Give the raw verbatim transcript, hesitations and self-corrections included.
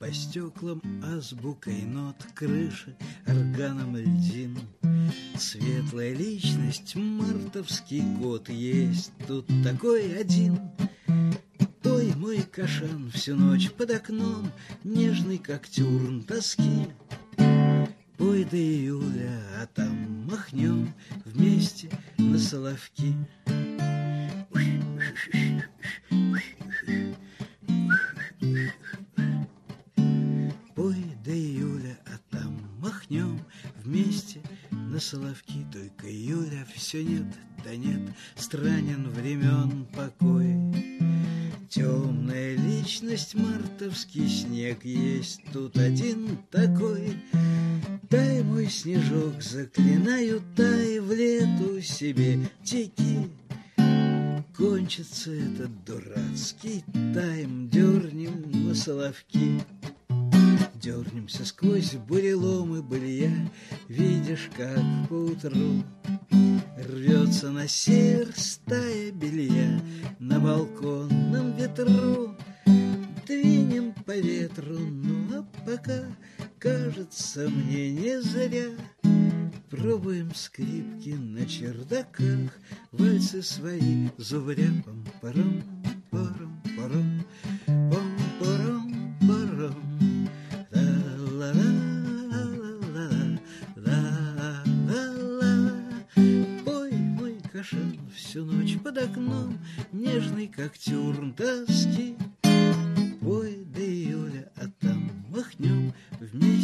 по стеклам азбукой нот, крыши органом льдин. Светлая личность, мартовский кот, есть тут такой один. Той мой кашан всю ночь под окном, нежный как тюрн тоски. Пой до июля, а там махнем вместе на соловки. Пой до июля, а там махнем вместе на соловки. Только июля все нет, да нет, странен времен покой. Темная личность, мартовский снег, есть тут один такой. Тай, мой снежок, заклинаю, тай, в лету себе теки. Кончится этот дурацкий тайм, дернем на соловки. Дернемся сквозь буреломы былья, видишь, как поутру рвется на север стая белья на балконном ветру. Двинем по ветру, ну а пока, кажется мне, не зря. Пробуем скрипки на чердаках, вальсы свои зубря. Пам-парам, парам-парам, пам-парам-парам. Пой, мой кашан, всю ночь под окном, нежный как тюрн тоски. Пой до июля, а там махнем вместе